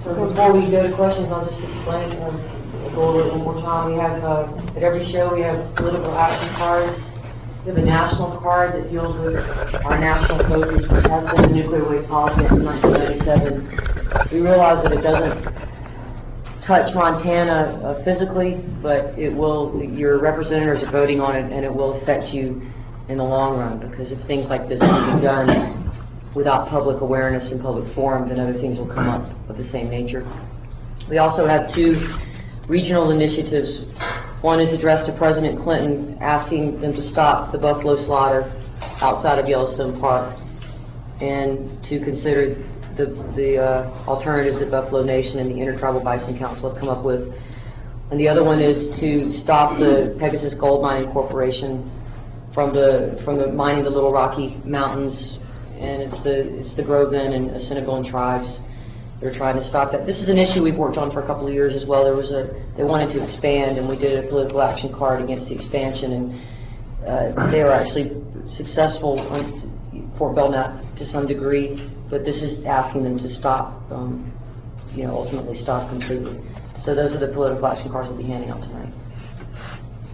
Before we go to questions, I'll just explain, go over it one more time. We have, at every show, we have political action cards. We have a national card that deals with our national focus, which has been the nuclear waste policy since 1997. We realize that it doesn't touch Montana physically, but it will, your representatives are voting on it, and it will affect you in the long run, because if things like this can be done without public awareness and public forum, then other things will come up of the same nature. We also have two regional initiatives. One is addressed to President Clinton, asking them to stop the buffalo slaughter outside of Yellowstone Park and to consider the alternatives that Buffalo Nation and the Intertribal Bison Council have come up with. And the other one is to stop the Pegasus Gold Mining Corporation from the mining the Little Rocky Mountains, and it's the Groveland and Assiniboine tribes. They're trying to stop that. This is an issue we've worked on for a couple of years as well. They wanted to expand, and we did a political action card against the expansion, and they were actually successful on Fort Belknap to some degree, but this is asking them to stop, ultimately stop completely. So those are the political action cards we'll be handing out tonight.